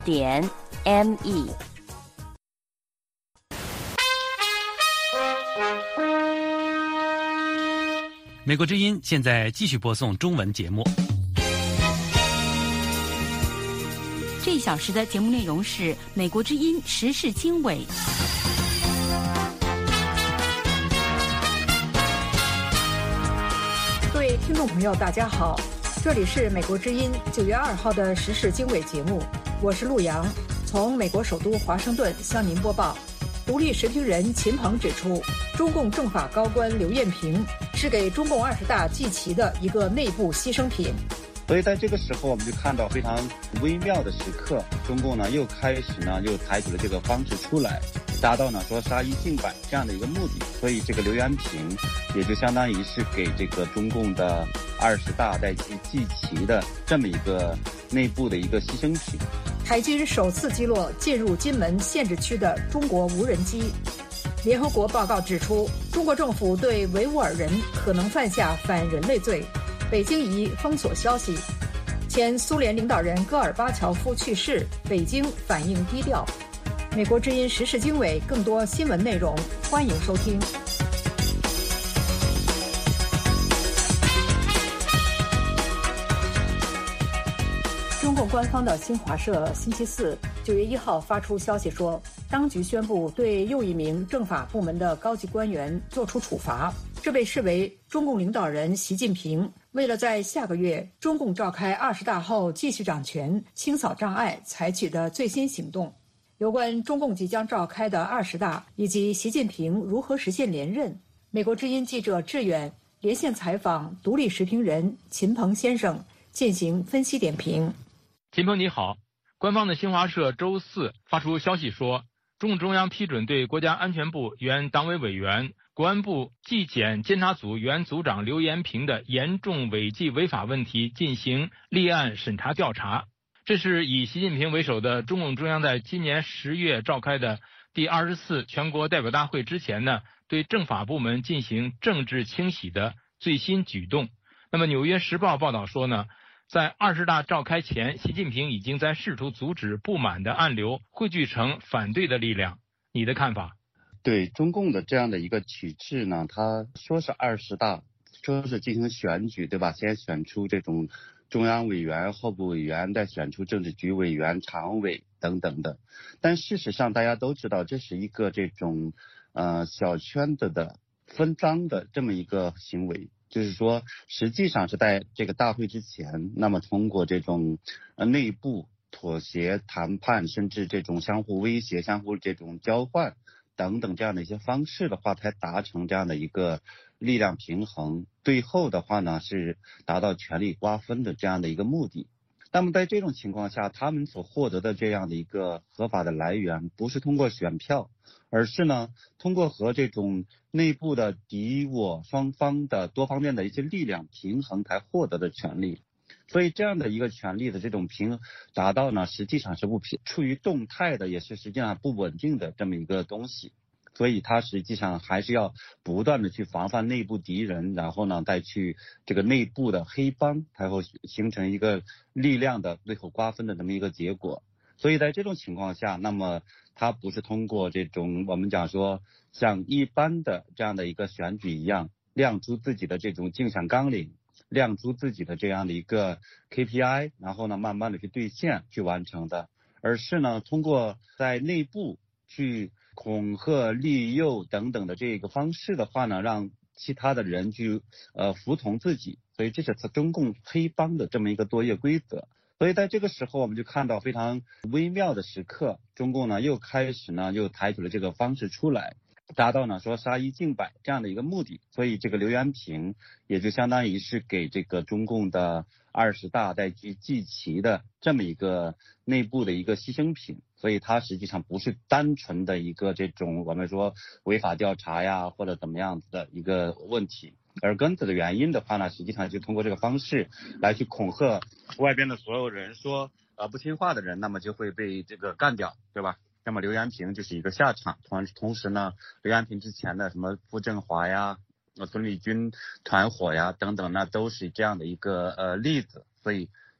美国之音现在继续播送中文节目。 这一小时的节目内容是美国之音时事经纬。 各位听众朋友大家好，这里是美国之音9月2号的时事经纬节目，我是陆洋，从美国首都华盛顿向您播报。独立时评人秦鹏指出，中共政法高官刘彦平是给中共20大祭旗的一个内部牺牲品。 所以在这个时候，我们就看到非常微妙的时刻，中共呢又开始呢又采取了这个方式出来，达到呢说杀一儆百这样的一个目的。所以这个刘元平也就相当于是给这个中共的20大在祭旗的这么一个内部的一个牺牲品。 海军首次击落进入金门限制区的中国无人机。联合国报告指出，中国政府对维吾尔人可能犯下反人类罪。北京疑封锁消息，前苏联领导人戈尔巴乔夫去世，北京反应低调。美国之音时事经纬更多新闻内容，欢迎收听。中共官方的新华社星期四9月1号发出消息说，当局宣布对又一名政法部门的高级官员作出处罚，这被视为中共领导人习近平为了在下个月中共召开20大后继续掌权、清扫障碍采取的最新行动。有关中共即将召开的20大以及习近平如何实现连任，美国之音记者志远连线采访独立时评人秦鹏先生进行分析点评。 秦鹏你好，官方的新华社周四发出消息说，中共中央批准对国家安全部原党委委员、国安部纪检监察组原组长刘延平的严重违纪违法问题进行立案审查调查。这是以习近平为首的中共中央在今年10月召开的第24全国代表大会之前呢，对政法部门进行政治清洗的最新举动。那么《纽约时报》报道说呢，在20大召开前，习近平已经在试图阻止不满的暗流汇聚成反对的力量。你的看法？ 对中共的这样的一个体制呢，他说是20大，说是进行选举，对吧？先选出这种中央委员、候补委员，再选出政治局委员、常委等等的。但事实上大家都知道，这是一个这种小圈子的分赃的这么一个行为。就是说实际上是在这个大会之前，那么通过这种内部妥协谈判，甚至这种相互威胁、相互这种交换等等这样的一些方式的话，才达成这样的一个力量平衡，最后的话呢是达到权力瓜分的这样的一个目的。那么在这种情况下，他们所获得的这样的一个合法的来源，不是通过选票，而是呢通过和这种内部的敌我双方的多方面的一些力量平衡才获得的权利。所以这样的一个权利的这种平衡达到呢，实际上是处于动态的，也是实际上不稳定的这么一个东西。所以它实际上还是要不断的去防范内部敌人，然后呢再去这个内部的黑帮，才会形成一个力量的最后瓜分的这么一个结果。所以在这种情况下，那么它不是通过这种我们讲说像一般的这样的一个选举一样，亮出自己的这种竞选纲领，亮出自己的这样的一个 KPI， 然后呢慢慢的去兑现去完成的，而是呢通过在内部去恐吓利诱等等的这个方式的话呢，让其他的人去服从自己。所以这是中共黑帮的这么一个作业规则。所以在这个时候，我们就看到非常微妙的时刻，中共呢又开始呢又采取了这个方式出来，达到呢说杀一儆百这样的一个目的。所以这个刘元平也就相当于是给这个中共的20大在祭旗的这么一个内部的一个牺牲品。所以它实际上不是单纯的一个这种我们说违法调查呀或者怎么样子的一个问题，而根子的原因的话呢，实际上就通过这个方式来去恐吓外边的所有人，说不听话的人那么就会被这个干掉，对吧？那么刘元平就是一个下场。同时呢，刘元平之前的什么傅政华呀、孙立军团伙呀等等，那都是这样的一个例子。所以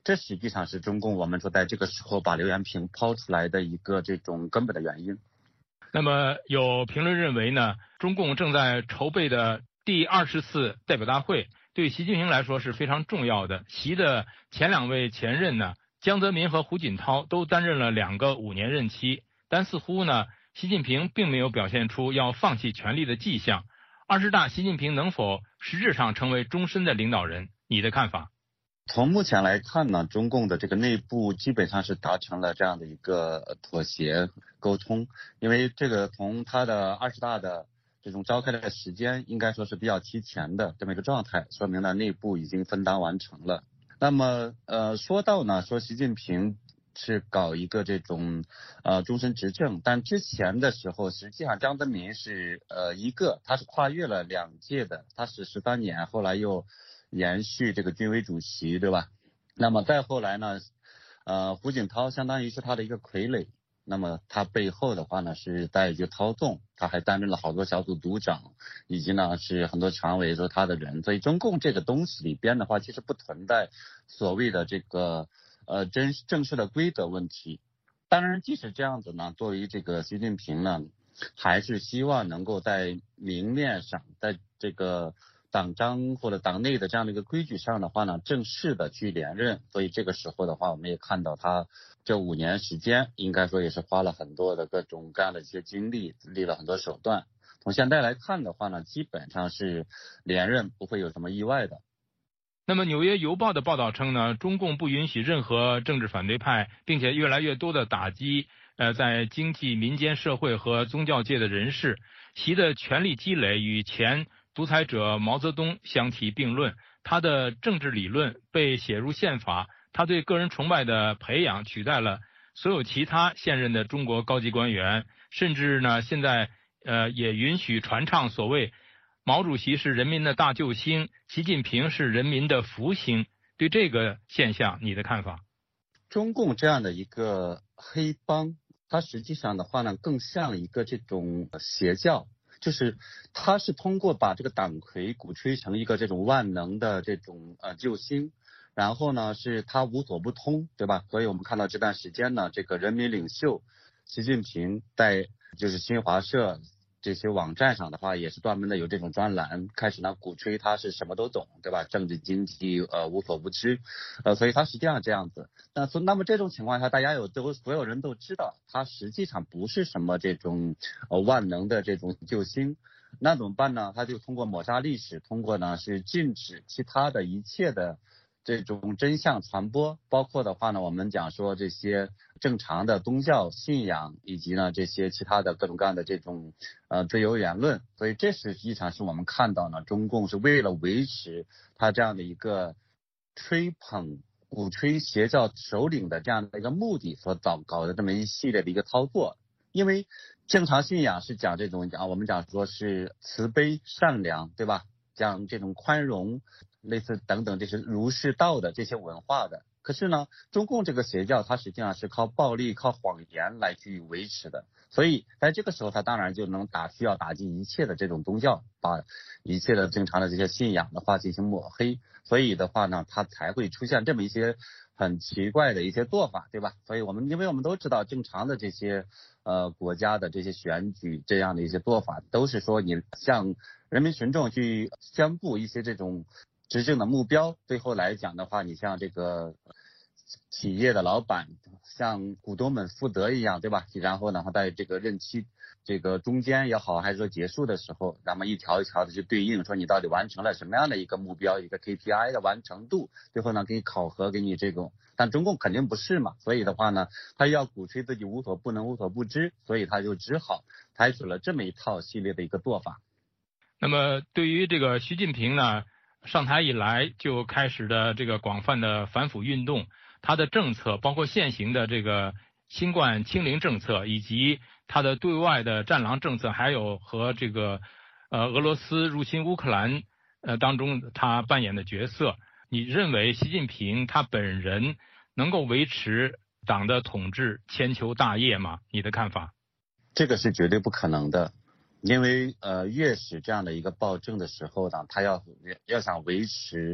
这实际上是中共我们说在这个时候把刘延平抛出来的一个这种根本的原因。 那么有评论认为呢，中共正在筹备的第20次代表大会对习近平来说是非常重要的。习的前2位前任呢，江泽民和胡锦涛都担任了2个5年任期，但似乎呢，习近平并没有表现出要放弃权力的迹象。20大习近平能否实质上成为终身的领导人？你的看法？ 从目前来看呢，中共的这个内部基本上是达成了这样的一个妥协沟通，因为这个从他的20大的这种召开的时间应该说是比较提前的这么一个状态，说明了内部已经分担完成了。那么说到呢，说习近平是搞一个这种终身执政，但之前的时候实际上江泽民是他是跨越了2届的，他是13年，后来又延续这个军委主席，对吧？那么再后来呢，胡锦涛相当于是他的一个傀儡，那么他背后的话呢是在一个操纵，他还担任了好多小组组长，以及呢是很多常委说他的人，所以中共这个东西里边的话，其实不存在所谓的这个正式的规则问题。当然，即使这样子呢，作为这个习近平呢，还是希望能够在明面上，在这个党章或者党内的这样的一个规矩上的话呢，正式的去连任。所以这个时候的话，我们也看到他这5年时间，应该说也是花了很多的各种各样的一些精力，立了很多手段。从现在来看的话呢，基本上是连任不会有什么意外的。 那么《纽约邮报》的报道称呢，中共不允许任何政治反对派，并且越来越多的打击在经济、民间社会和宗教界的人士。习的权力积累与前独裁者毛泽东相提并论，他的政治理论被写入宪法，他对个人崇拜的培养取代了所有其他现任的中国高级官员，甚至呢现在也允许传唱所谓毛主席是人民的大救星，习近平是人民的福星。对这个现象你的看法？ 中共这样的一个黑帮，它实际上的话呢，更像一个这种邪教，就是它是通过把这个党魁鼓吹成一个这种万能的这种救星，然后呢是他无所不通，对吧？所以我们看到这段时间呢，这个人民领袖习近平在就是新华社这些网站上的话，也是专门的有这种专栏，开始呢鼓吹他是什么都懂，对吧？政治经济无所不知，所以他实际上这样子。那么这种情况下，大家所有人都知道，他实际上不是什么这种万能的这种救星。那怎么办呢？他就通过抹杀历史，通过呢是禁止其他的一切的这种真相传播，包括的话呢，我们讲说这些正常的宗教信仰，以及呢这些其他的各种各样的这种自由言论。所以这实际上是我们看到呢，中共是为了维持他这样的一个吹捧、鼓吹邪教首领的这样的一个目的所搞的这么一系列的一个操作。因为正常信仰是讲这种我们讲说是慈悲善良，对吧？讲这种宽容，类似等等这些儒释道的这些文化的。可是呢，中共这个邪教它实际上是靠暴力、靠谎言来去维持的，所以在这个时候它当然就能需要打击一切的这种宗教，把一切的正常的这些信仰的话进行抹黑，所以的话呢，它才会出现这么一些很奇怪的一些做法，对吧？所以因为我们都知道正常的这些国家的这些选举这样的一些做法，都是说你向人民群众去宣布一些这种执政的目标，最后来讲的话，你像这个企业的老板像股东们负责一样，对吧？然后呢，在这个任期这个中间也好，还是说结束的时候，咱们一条一条的去对应，说你到底完成了什么样的一个目标，一个 KPI 的完成度，最后呢给你考核，给你这种。但中共肯定不是嘛，所以的话呢，他要鼓吹自己无所不能、无所不知，所以他就只好采取了这么一套系列的一个做法。 那么对于这个习近平呢，上台以来就开始的这个广泛的反腐运动，他的政策包括现行的这个新冠清零政策，以及他的对外的战狼政策，还有和这个俄罗斯入侵乌克兰当中他扮演的角色，你认为习近平他本人能够维持党的统治千秋大业吗？你的看法？ 这个是绝对不可能的。因为越是这样的一个暴政的时候呢，他要想维持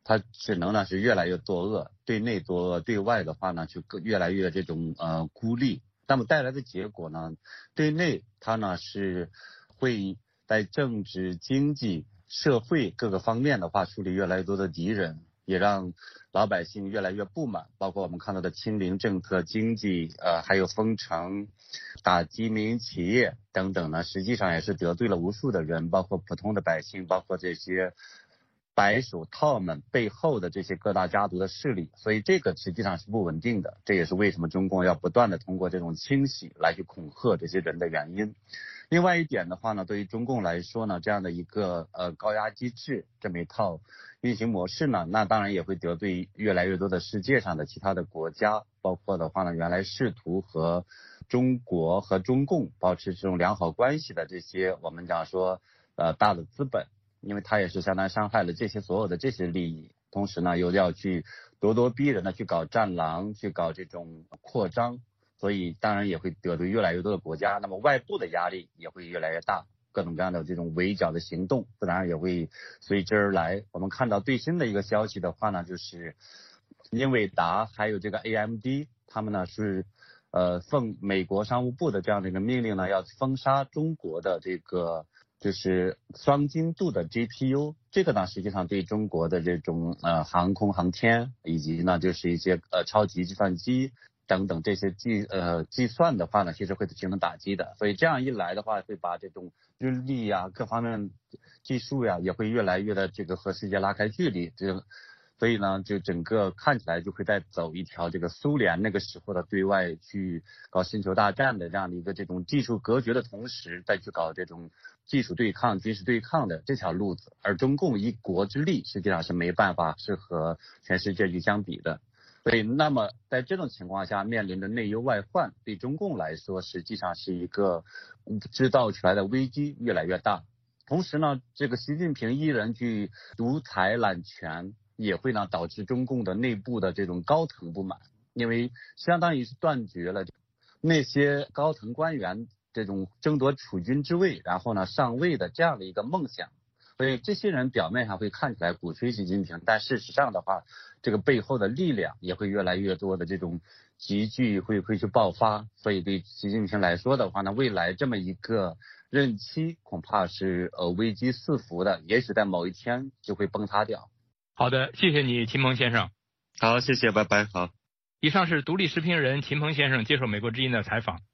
它只能呢是越来越作恶，对内作恶，对外的话呢就越来越这种孤立。那么带来的结果呢，对内它呢是会在政治、经济、社会各个方面的话树立越来越多的敌人，也让老百姓越来越不满。包括我们看到的清零政策、经济还有封城、打击民营企业等等呢，实际上也是得罪了无数的人，包括普通的百姓，包括这些白手套们背后的这些各大家族的势力。所以这个实际上是不稳定的，这也是为什么中共要不断的通过这种清洗来去恐吓这些人的原因。另外一点的话呢，对于中共来说呢，这样的一个高压机制这么一套运行模式呢，那当然也会得罪越来越多的世界上的其他的国家，包括的话呢，原来试图和中国和中共保持这种良好关系的这些我们讲说大的资本，因为它也是相当伤害了这些所有的这些利益，同时呢又要去咄咄逼人的去搞战狼，去搞这种扩张，所以当然也会得罪越来越多的国家。那么外部的压力也会越来越大，各种各样的这种围剿的行动自然也会随之而来。我们看到最新的一个消息的话呢，就是英伟达还有这个 AMD 他们呢是奉美国商务部的这样的一个命令呢，要封杀中国的这个就是双精度的 GPU。 这个呢实际上对中国的这种航空航天以及呢就是一些超级计算机等等这些计算的话呢，其实会形成打击的。所以这样一来的话，会把这种日力啊各方面技术呀也会越来越的这个和世界拉开距离。所以呢就整个看起来就会再走一条这个苏联那个时候的对外去搞星球大战的这样的一个这种技术隔绝的同时再去搞这种技术对抗、军事对抗的这条路子。而中共一国之力实际上是没办法是和全世界去相比的。所以那么在这种情况下面临的内忧外患，对中共来说实际上是一个制造出来的危机越来越大。同时呢这个习近平一人去独裁揽权，也会呢导致中共的内部的这种高层不满，因为相当于是断绝了那些高层官员这种争夺储君之位然后呢上位的这样的一个梦想。所以这些人表面上会看起来鼓吹习近平，但事实上的话这个背后的力量也会越来越多的这种集聚会去爆发。所以对习近平来说的话呢，未来这么一个任期恐怕是危机四伏的，也许在某一天就会崩塌掉。 好的，谢谢你秦鹏先生。 好，谢谢，拜拜。好， 以上是独立时评人秦鹏先生接受美国之音的采访。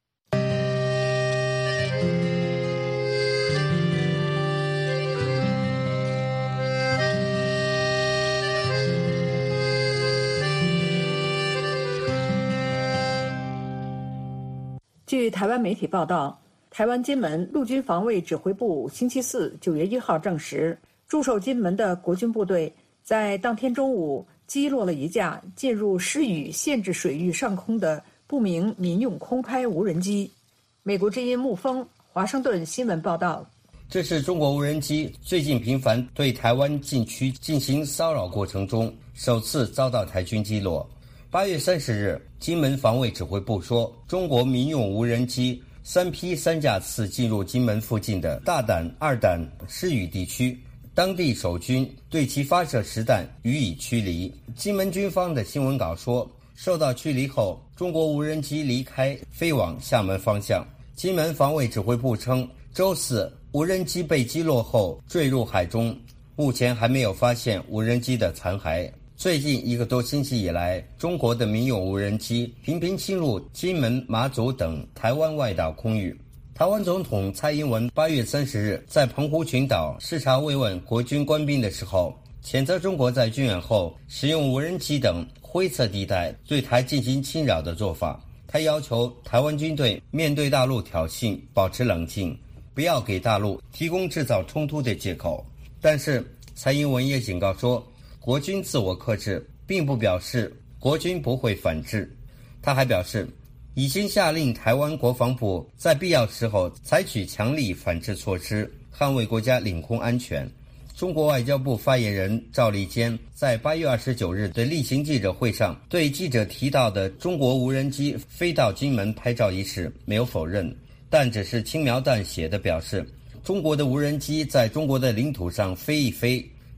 据台湾媒体报道，台湾金门陆军防卫指挥部星期四9月1号证实，驻守金门的国军部队在当天中午击落了一架进入施予限制水域上空的不明民用空拍无人机。美国之音沐风华盛顿新闻报道， 这是中国无人机最近频繁对台湾禁区进行骚扰过程中首次遭到台军击落。8月30日，金门防卫指挥部说，中国民用无人机3批3架次进入金门附近的大胆、二胆、施予地区，当地守军对其发射实弹予以驱离。金门军方的新闻稿说，受到驱离后，中国无人机离开，飞往厦门方向。金门防卫指挥部称，周四无人机被击落后坠入海中，目前还没有发现无人机的残骸。最近1个多星期以来，中国的民用无人机频频侵入金门、马祖等台湾外岛空域。台湾总统蔡英文8月30日在澎湖群岛视察慰问国军官兵的时候，谴责中国在军演后使用无人机等灰色地带对台进行侵扰的做法。他要求台湾军队面对大陆挑衅保持冷静，不要给大陆提供制造冲突的借口。但是蔡英文也警告说，国军自我克制并不表示国军不会反制。他还表示，已经下令台湾国防部在必要时候采取强力反制措施，捍卫国家领空安全。中国外交部发言人赵立坚在8月29日的例行记者会上对记者提到的中国无人机飞到金门拍照一事没有否认，但只是轻描淡写地表示，中国的无人机在中国的领土上飞一飞，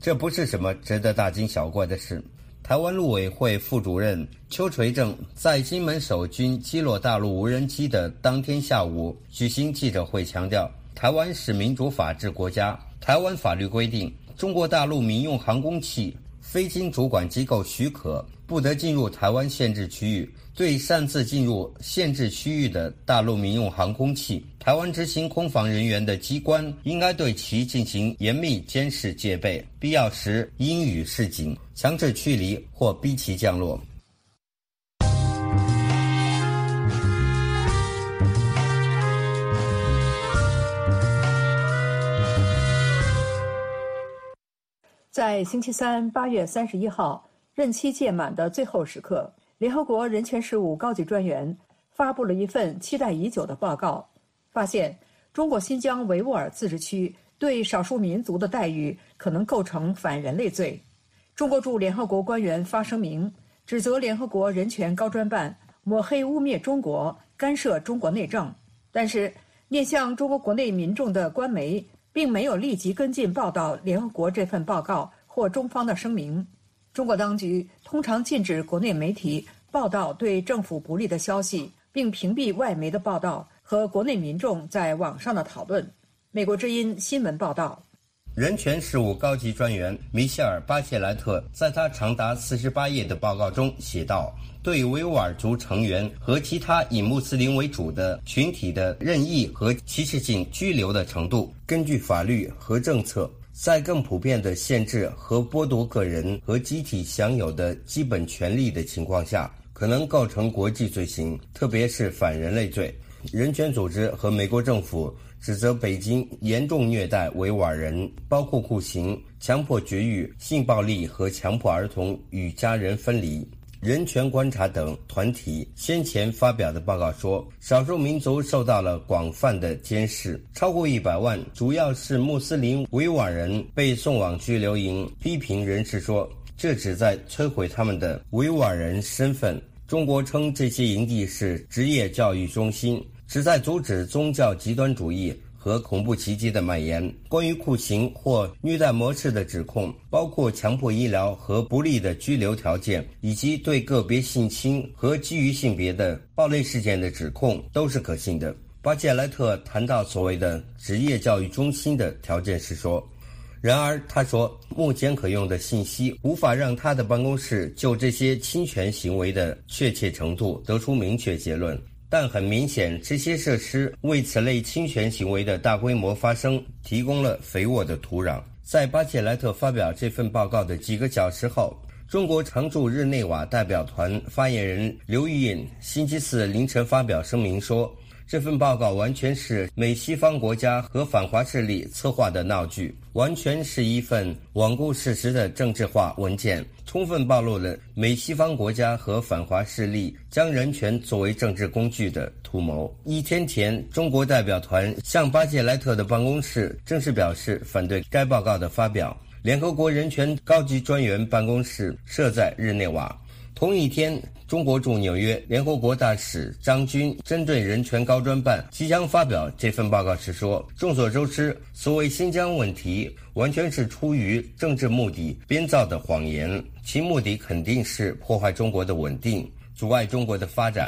这不是什么值得大惊小怪的事。台湾陆委会副主任邱垂正在金门守军击落大陆无人机的当天下午举行记者会，强调台湾是民主法治国家，台湾法律规定，中国大陆民用航空器非经主管机构许可不得进入台湾限制区域，对擅自进入限制区域的大陆民用航空器，台湾执行空防人员的机关应该对其进行严密监视戒备，必要时应予示警，强制驱离或逼其降落。 在星期三8月31号任期届满的最后时刻，联合国人权事务高级专员发布了一份期待已久的报告，发现中国新疆维吾尔自治区对少数民族的待遇可能构成反人类罪。中国驻联合国官员发声明，指责联合国人权高专办抹黑污蔑中国，干涉中国内政。但是面向中国国内民众的官媒并没有立即跟进报道联合国这份报告或中方的声明。中国当局通常禁止国内媒体报道对政府不利的消息，并屏蔽外媒的报道和国内民众在网上的讨论。美国之音新闻报道， 人权事务高级专员米歇尔·巴切莱特在他长达48页的报告中写道，对维吾尔族成员和其他以穆斯林为主的群体的任意和歧视性拘留的程度，根据法律和政策，在更普遍的限制和剥夺个人和集体享有的基本权利的情况下，可能构成国际罪行，特别是反人类罪。人权组织和美国政府指责北京严重虐待维吾尔人，包括酷刑、强迫绝育、性暴力和强迫儿童与家人分离。人权观察等团体先前发表的报告说，少数民族受到了广泛的监视，超过100万主要是穆斯林维吾尔人被送往拘留营。批评人士说，这旨在摧毁他们的维吾尔人身份。中国称这些营地是职业教育中心，旨在阻止宗教极端主义和恐怖袭击的蔓延。关于酷刑或虐待模式的指控，包括强迫医疗和不利的拘留条件，以及对个别性侵和基于性别的暴力事件的指控，都是可信的。巴切莱特谈到所谓的职业教育中心的条件时说，然而他说，目前可用的信息无法让他的办公室就这些侵权行为的确切程度得出明确结论，但很明显，这些设施为此类侵权行为的大规模发生提供了肥沃的土壤。在巴切莱特发表这份报告的几个小时后，中国常驻日内瓦代表团发言人刘玉印星期四凌晨发表声明说，这份报告完全是美西方国家和反华势力策划的闹剧，完全是一份罔顾事实的政治化文件，充分暴露了美西方国家和反华势力将人权作为政治工具的图谋。一天前，中国代表团向巴切莱特的办公室正式表示反对该报告的发表。联合国人权高级专员办公室设在日内瓦。同一天，中国驻纽约联合国大使张军针对人权高专办即将发表这份报告时说，众所周知，所谓新疆问题完全是出于政治目的编造的谎言，其目的肯定是破坏中国的稳定，阻碍中国的发展。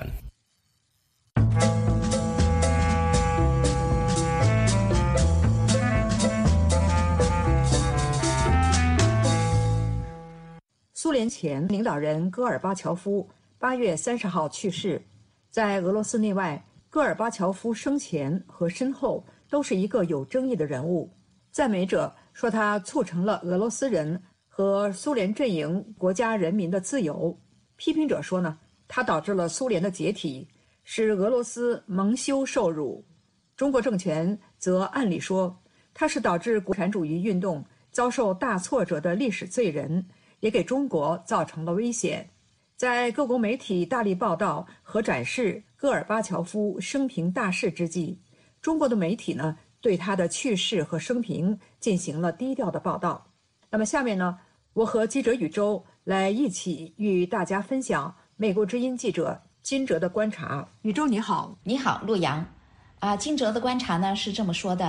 苏联前领导人戈尔巴乔夫8月30号去世。在俄罗斯内外，戈尔巴乔夫生前和身后都是一个有争议的人物。赞美者说他促成了俄罗斯人和苏联阵营国家人民的自由，批评者说呢，他导致了苏联的解体，使俄罗斯蒙羞受辱。中国政权则暗里说，他是导致共产主义运动遭受大挫折的历史罪人，也给中国造成了危险。在各国媒体大力报道和展示戈尔巴乔夫生平大事之际，中国的媒体呢，对他的去世和生平进行了低调的报道。那么下面呢，我和记者宇宙来一起与大家分享美国之音记者金哲的观察。宇宙你好。 你好，陆阳。金哲的观察呢是这么说的，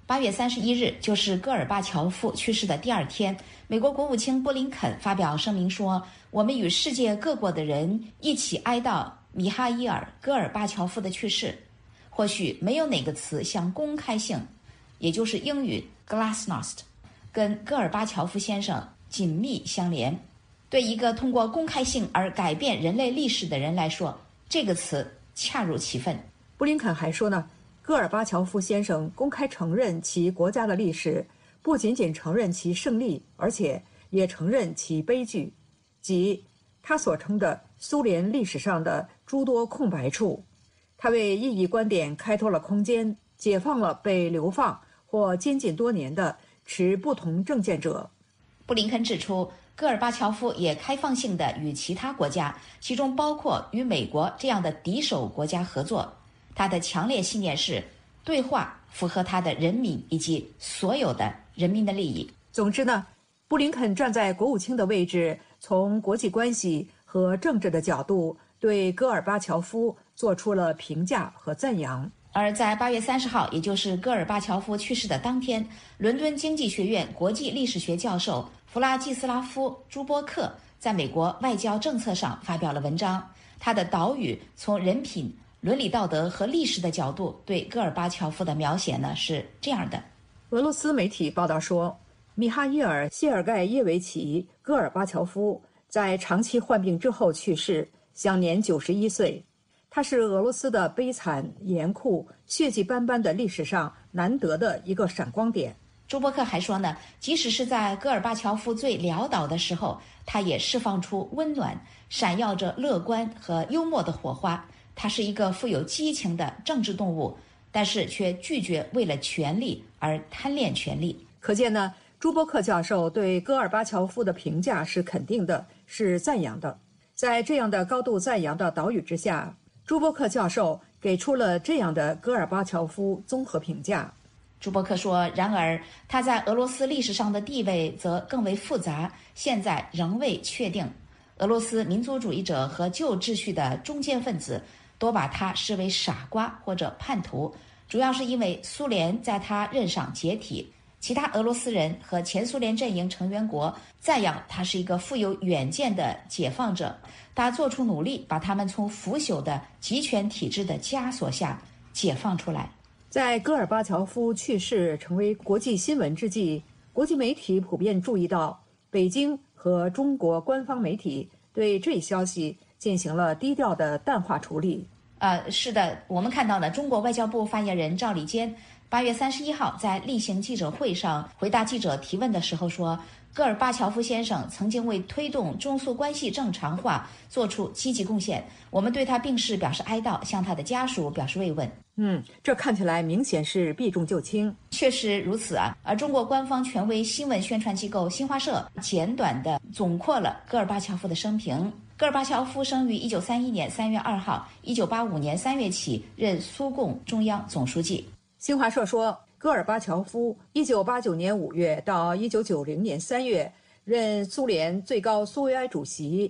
8月31日就是戈尔巴乔夫去世的第2天，美国国务卿布林肯发表声明说，我们与世界各国的人一起哀悼米哈伊尔·戈尔巴乔夫的去世。或许没有哪个词像公开性，也就是英语 glasnost， 跟戈尔巴乔夫先生紧密相连。对一个通过公开性而改变人类历史的人来说，这个词恰如其分。 布林肯还说呢，戈尔巴乔夫先生公开承认其国家的历史，不仅仅承认其胜利，而且也承认其悲剧，即他所称的苏联历史上的诸多空白处。他为异议观点开拓了空间，解放了被流放或监禁多年的持不同政见者。 布林肯指出，戈尔巴乔夫也开放性地与其他国家，其中包括与美国这样的敌手国家合作。他的强烈信念是，对话符合他的人民以及所有的人民的利益。 总之呢，布林肯站在国务卿的位置，从国际关系和政治的角度对戈尔巴乔夫做出了评价和赞扬。 而在8月30号，也就是戈尔巴乔夫去世的当天，伦敦经济学院国际历史学教授弗拉季斯拉夫·朱波克在美国外交政策上发表了文章。他的岛屿从人品、伦理道德和历史的角度对戈尔巴乔夫的描写呢是这样的。 俄罗斯媒体报道说，米哈伊尔·谢尔盖耶维奇·戈尔巴乔夫在长期患病之后去世，享年91岁。他是俄罗斯的悲惨、严酷、血迹斑斑的历史上难得的一个闪光点。 朱波克还说呢，即使是在戈尔巴乔夫最潦倒的时候，他也释放出温暖、闪耀着乐观和幽默的火花。他是一个富有激情的政治动物，但是却拒绝为了权力而贪恋权力。 可见呢，朱波克教授对戈尔巴乔夫的评价是肯定的，是赞扬的。在这样的高度赞扬的岛屿之下，朱波克教授给出了这样的戈尔巴乔夫综合评价。 朱波克说，然而他在俄罗斯历史上的地位则更为复杂，现在仍未确定。俄罗斯民族主义者和旧秩序的中坚分子多把他视为傻瓜或者叛徒，主要是因为苏联在他任上解体。其他俄罗斯人和前苏联阵营成员国赞扬他是一个富有远见的解放者，他做出努力把他们从腐朽的集权体制的枷锁下解放出来。 在戈尔巴乔夫去世成为国际新闻之际，国际媒体普遍注意到，北京和中国官方媒体对这一消息进行了低调的淡化处理。 是的，我们看到呢，中国外交部发言人赵立坚8月31号在例行记者会上回答记者提问的时候说，戈尔巴乔夫先生曾经为推动中苏关系正常化做出积极贡献，我们对他病逝表示哀悼，向他的家属表示慰问。 这看起来明显是避重就轻。 确实如此啊。而中国官方权威新闻宣传机构新华社简短地总括了戈尔巴乔夫的生平。戈尔巴乔夫生于1931年3月2号，1985年3月起任苏共中央总书记。 新华社说，戈尔巴乔夫1989年5月到1990年3月任苏联最高苏维埃主席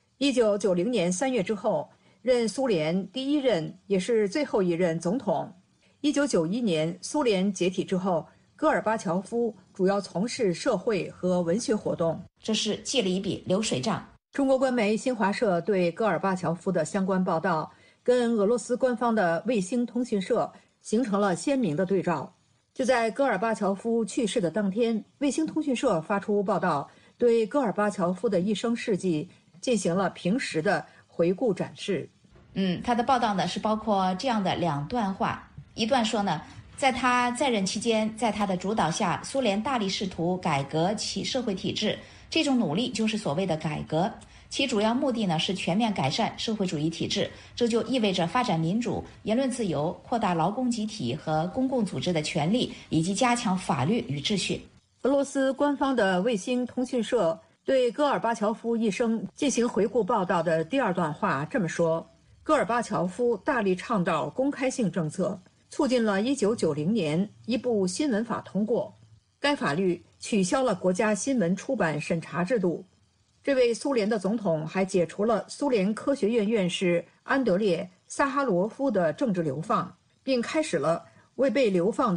，1990年3月之后任苏联第一任也是最后一任总统。1991年苏联解体之后，戈尔巴乔夫主要从事社会和文学活动。 这是记了一笔流水账。 中国官媒新华社对戈尔巴乔夫的相关报道跟俄罗斯官方的卫星通讯社形成了鲜明的对照。就在戈尔巴乔夫去世的当天，卫星通讯社发出报道，对戈尔巴乔夫的一生事迹进行了平时的回顾展示。 他的报道呢是包括这样的2段话。一段说呢，在他在任期间，在他的主导下，苏联大力试图改革其社会体制，这种努力就是所谓的改革，其主要目的呢是全面改善社会主义体制，这就意味着发展民主、言论自由、扩大劳工集体和公共组织的权利，以及加强法律与秩序。 俄罗斯官方的卫星通讯社对戈尔巴乔夫一生进行回顾报道的第2段话这么说：戈尔巴乔夫大力倡导公开性政策，促进了1990年一部新闻法通过，该法律取消了国家新闻出版审查制度。这位苏联的总统还解除了苏联科学院院士安德烈·萨哈罗夫的政治流放，并开始了为被流放的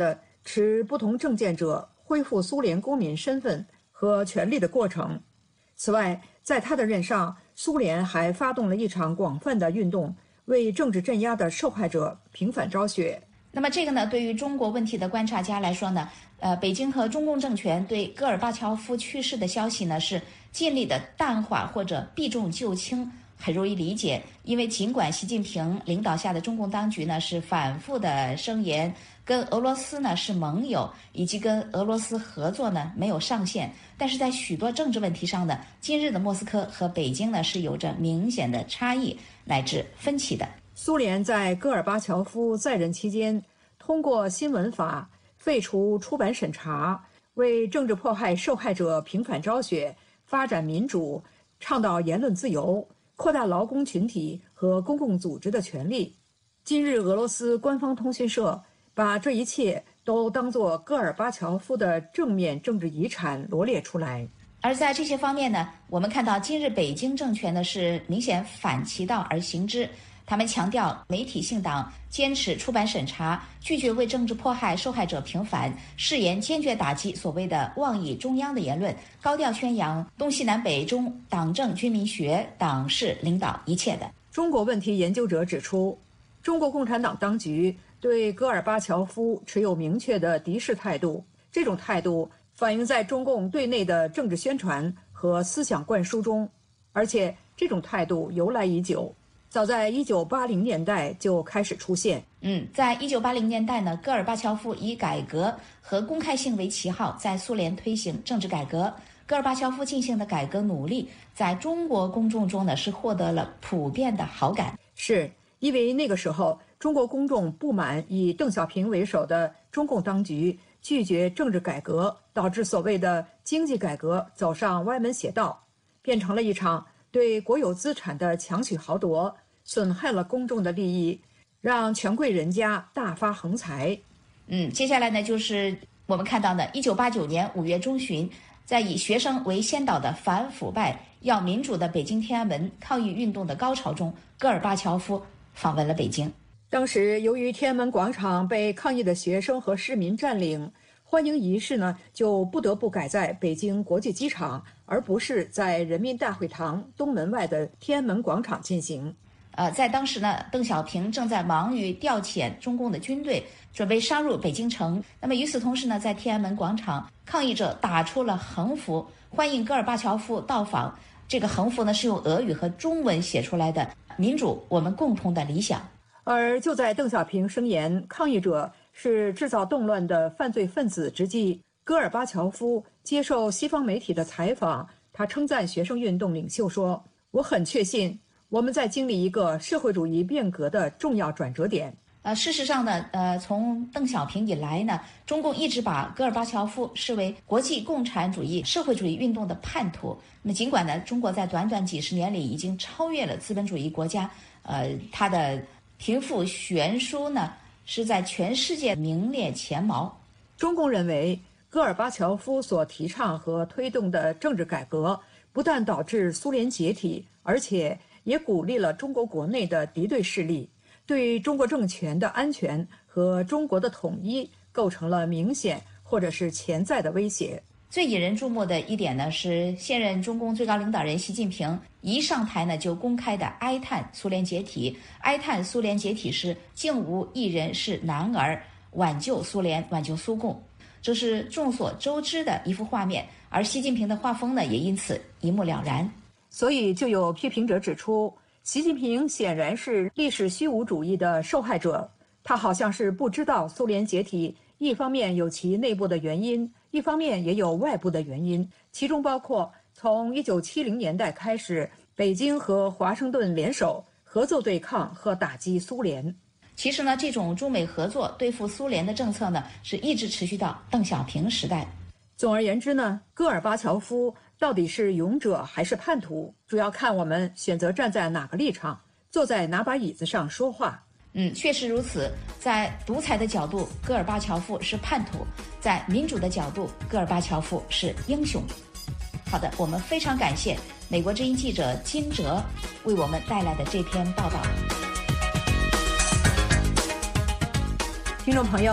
持不同政见者恢复苏联公民身份和权利的过程。此外，在他的任上，苏联还发动了一场广泛的运动，为政治镇压的受害者平反昭雪。 那么这个呢，对于中国问题的观察家来说呢，北京和中共政权对戈尔巴乔夫去世的消息呢是尽力的淡化或者避重就轻，很容易理解。因为尽管习近平领导下的中共当局呢是反复的声言跟俄罗斯呢是盟友，以及跟俄罗斯合作呢没有上限，但是在许多政治问题上呢，今日的莫斯科和北京呢是有着明显的差异乃至分歧的。 苏联在戈尔巴乔夫在任期间，通过新闻法废除出版审查，为政治迫害受害者平反昭雪，发展民主，倡导言论自由，扩大劳工群体和公共组织的权利。今日俄罗斯官方通讯社把这一切都当作戈尔巴乔夫的正面政治遗产罗列出来。 而在这些方面呢，我们看到今日北京政权呢是明显反其道而行之。他们强调媒体信党，坚持出版审查，拒绝为政治迫害受害者平反，誓言坚决打击所谓的妄议中央的言论，高调宣扬东西南北中党政军民学，党是领导一切的。 中国问题研究者指出，中国共产党当局对戈尔巴乔夫持有明确的敌视态度，这种态度反映在中共对内的政治宣传和思想灌输中，而且这种态度由来已久，早在1980年代就开始出现。 在1980年代呢，戈尔巴乔夫以改革和公开性为旗号，在苏联推行政治改革。戈尔巴乔夫进行的改革努力，在中国公众中呢是获得了普遍的好感。 是因为那个时候，中国公众不满以邓小平为首的中共当局拒绝政治改革，导致所谓的经济改革走上歪门邪道，变成了一场对国有资产的强取豪夺，损害了公众的利益，让权贵人家大发横财。 接下来呢，就是我们看到的1989年5月中旬，在以学生为先导的反腐败、要民主的北京天安门抗议运动的高潮中，戈尔巴乔夫访问了北京。 当时由于天安门广场被抗议的学生和市民占领，欢迎仪式呢就不得不改在北京国际机场，而不是在人民大会堂东门外的天安门广场进行。 在当时呢，邓小平正在忙于调遣中共的军队，准备杀入北京城。那么与此同时呢，在天安门广场，抗议者打出了横幅，欢迎戈尔巴乔夫到访。这个横幅呢是用俄语和中文写出来的，民主，我们共同的理想。 而就在邓小平声言抗议者是制造动乱的犯罪分子之际，戈尔巴乔夫接受西方媒体的采访，他称赞学生运动领袖说：“我很确信我们在经历一个社会主义变革的重要转折点。” 事实上呢，从邓小平以来呢，中共一直把戈尔巴乔夫视为国际共产主义、社会主义运动的叛徒。那么尽管呢，中国在短短几十年里已经超越了资本主义国家，它的贫富悬殊呢是在全世界名列前茅。 中共认为，戈尔巴乔夫所提倡和推动的政治改革，不但导致苏联解体，而且也鼓励了中国国内的敌对势力，对中国政权的安全和中国的统一构成了明显或者是潜在的威胁。 最引人注目的一点呢，是现任中共最高领导人习近平一上台呢，就公开的哀叹苏联解体，哀叹苏联解体时竟无一人是男儿，挽救苏联，挽救苏共，这是众所周知的一幅画面。而习近平的画风呢，也因此一目了然。 所以就有批评者指出，习近平显然是历史虚无主义的受害者，他好像是不知道苏联解体一方面有其内部的原因，一方面也有外部的原因，其中包括从1970年代开始，北京和华盛顿联手合作对抗和打击苏联。 其实呢，这种中美合作对付苏联的政策呢，是一直持续到邓小平时代。 总而言之呢，戈尔巴乔夫到底是勇者还是叛徒，主要看我们选择站在哪个立场，坐在哪把椅子上说话。 确实如此。在独裁的角度，戈尔巴乔夫是叛徒；在民主的角度，戈尔巴乔夫是英雄。好的，我们非常感谢美国之音记者金哲为我们带来的这篇报道。 听众朋友，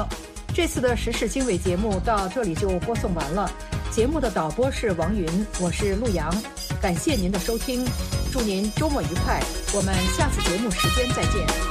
这次的时事经纬节目到这里就播送完了。节目的导播是王云，我是陆阳，感谢您的收听，祝您周末愉快，我们下次节目时间再见。